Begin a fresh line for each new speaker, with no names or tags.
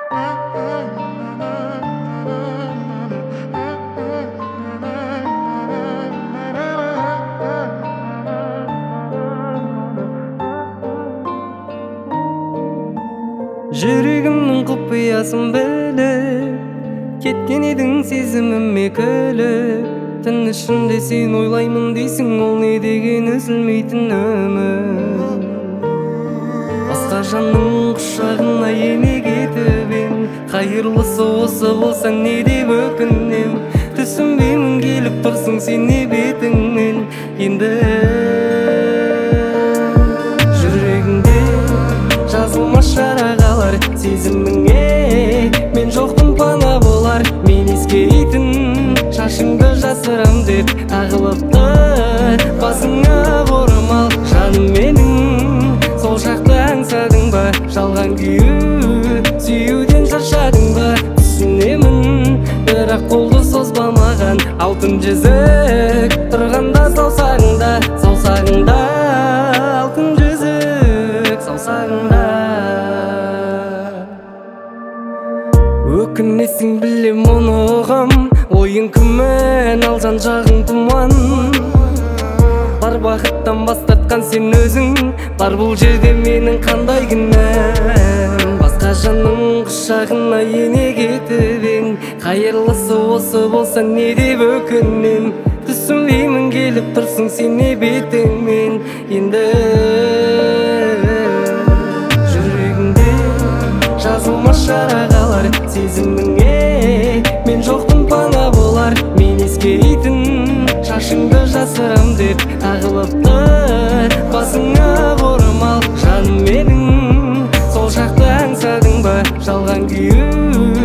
Жүрегімнің құпиясын біліп кеткен едің сезіміме күліп. Түн ішінде сен ойлаймын дейсің, ол не деген үзілмейтін үміт. Басқа жанның құшағына ене кетіп ем, қайырлысы осы болса не деп өкінем. Түсінбеймін келіп тұрсың сен не бетіңнен енді. Жүрегіңде жазылмас жарағалар, сезіміңе мен жоқпын пана болар. Мен ескейтін шашыңды жасырам деп тағылыпты басыңа орамал. Жаным менің сол шақты аңсадың ба, жалған күйі сүюден шаршадың ба? Түсінемін, бірақ қолды созба маған. Алтын жүзік тұрғанда саусағыңда, саусағыңда алтын жүзік саусағыңда. Өкінесің білем оны ұғам, ойың күмән ал жан жағың тұман. Бар бақыттан бас тартқан сен өзің, бар бұл жерде менің қандай кінәм? Басқа жанның құшағына ене кетіп ең, қайырлысы осы болса не деп өкінем. Түсінбеймін келіп тұрсың сен не бетіңмен енді. Жүрегіңде жазылмас жарағалар, сезіміңе мен жоқпын пана болар. Мен ескейтін шашыңды жасырам деп тағылыпты басыңа орамал. Жаным менің сол шақты аңсадың ба, жалған күйі